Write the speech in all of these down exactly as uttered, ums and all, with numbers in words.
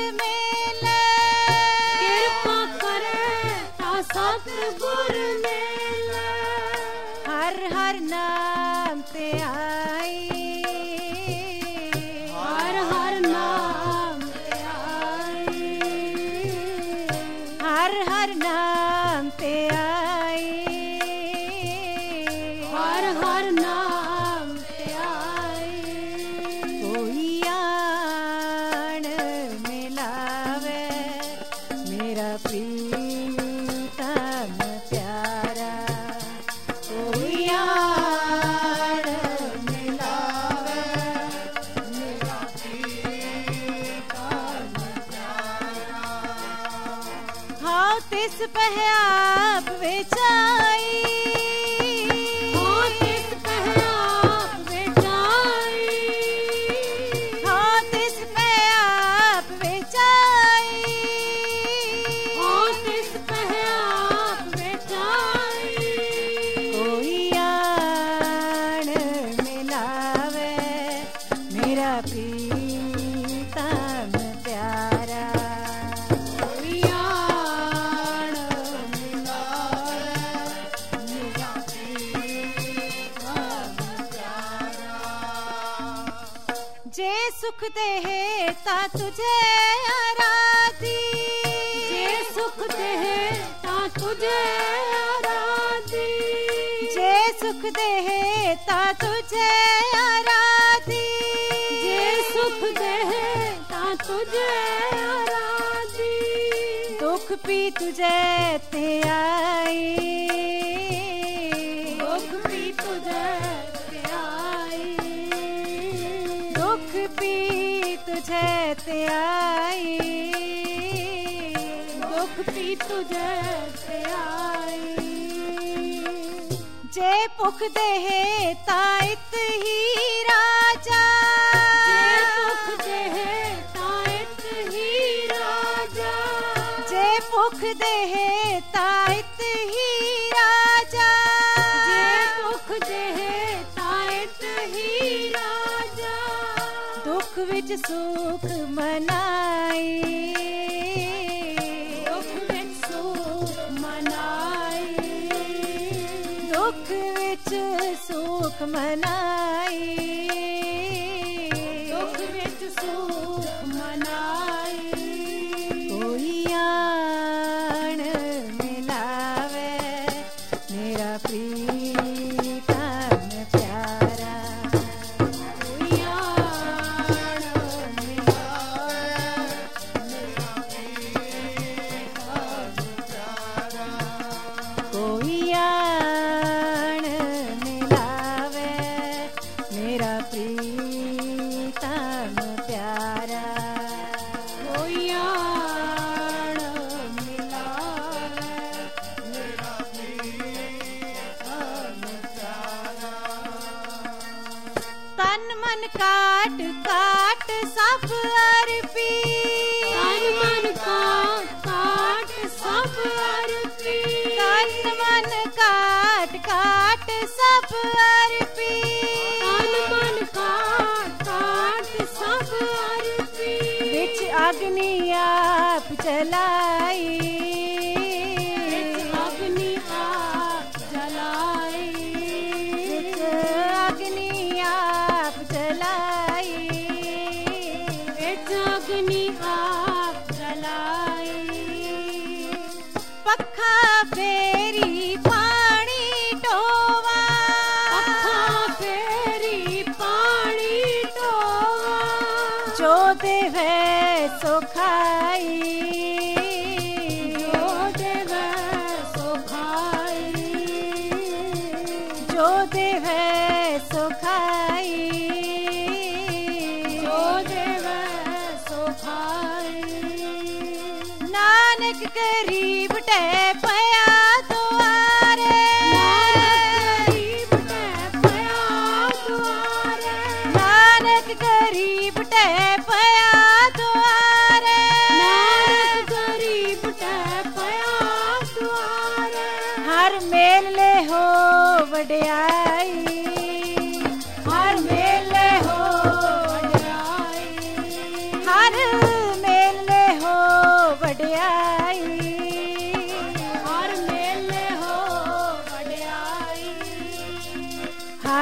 मेले किरपा करे ता सतगुर मेले हर हर नाम ते आई हर हर नाम ते आई हर हर नाम ते आई हर हर नाम ते आई कोई आन मिलावे मेरा प्रीतम प्यारा कोई आन मिलावे मेरा प्रीतम प्यारा हाँ तिस पहआप बेचाई हाँ तिस पहआप बेचाई हाँ तिस पहआप बेचाई हाँ तिस पहआप बेचाई कोई आन मिलावे मेरा प्रीतम प्यारा कोई आन मिलावे मेरा प्रीतम प्यारा जे सुख देहे ता तुझे आराधी जे सुख देहे ता तुझे आराधी जे सुख देहे ता तुझे आराधी जे सुख देहे ता तुझे आराधी दुख पी तुझे ते आई दुख भी तुझे ते आई दुख पी तुझे ते आई दुख भी तुझे ते आई जे भुख देहे ताइत ही राजा जे सुख देहे ताइत ही राजा जे भुख देहे ताइत ही राजा जे सुख देहे ताइत ही राजा दुख विच सुख मनाई दुख विच सुख मनाई दुख विच सुख मनाई दुख विच सुख मनाई कोई आन मिलावे मेरा प्रीतम प्यारा कोई आन मिलावे मेरा प्रीतम प्यारा कोई आन मिलावे मेरा प्रीतम प्यारा कोई आन मिलावे मेरा प्रीतम प्यारा तन मन काट काट सब अर्पी तन मन काट काट सब अर्पी तन मन काट काट सब अर्पी तन मन काट काट सब अर्पी विच अग्नि आप जलाई विच अग्नि आप जलाई विच अग्नि आप जलाई विच अग्नि आप जलाई पखा फेरी पानी टोवा पखा फेरी पानी टोवा जो देवे सो खाई जो देवे सो खाई जो देवे सो खाई जो देवे सो खाई नानक गरीब टे पया दुआरे नानक गरीब ते पया दुआरे नानक गरीब टे पया दुआरे नानक गरीब ते पया दुआरे हर मेल ले हो वड्याई हर मेल ले हो वड्याई हर मेल ले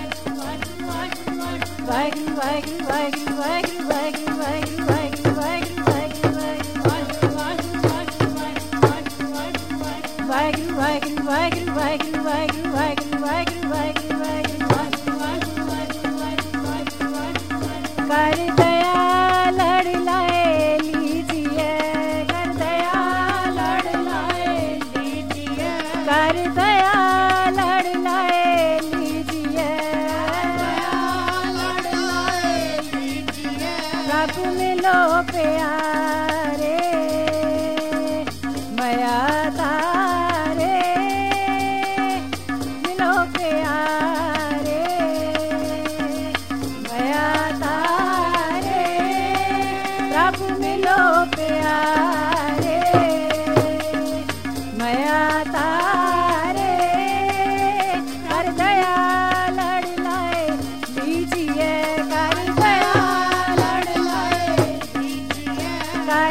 वाहिगुरु वाहिगुरु वाहिगुरु वाहिगुरु वाहिगुरु वाहिगुरु वाहिगुरु वाहिगुरु वाहिगुरु वाहिगुरु वाहिगुरु वाहिगुरु वाहिगुरु वाहिगुरु वाहिगुरु वाहिगुरु वाहिगुरु कर दया लड़ लाए लीजिए कर दया लड़ लाए लीजिए कर दया लड़ लाए लीजिए लड़ लाए लीजिए प्रभु मिलो प्यारे मया तारे मिलो प्यारे मया तारे प्रभु मिलो प्यारे मया तारे कर दया लड़ लाए लीजिए कर दया लड़ लाए लीजिए कर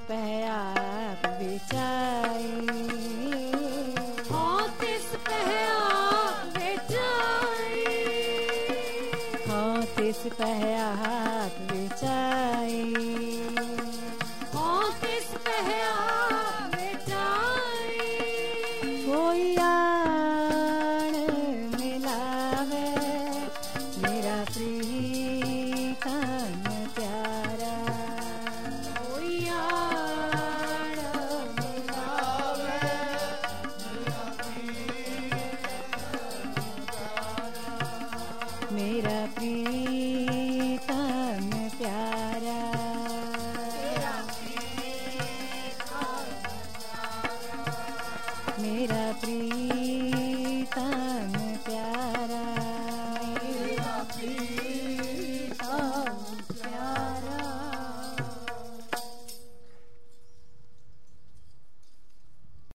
पह आप बेचाए, हाँ तिस पह आप बेचाए, हाँ तिस पह आप बेचाए, हाँ तिस पह आप बेचाए। कोई आन मिलावे मेरा प्रीतम प्यारा, कोई आन मिलावे मेरा प्रीतम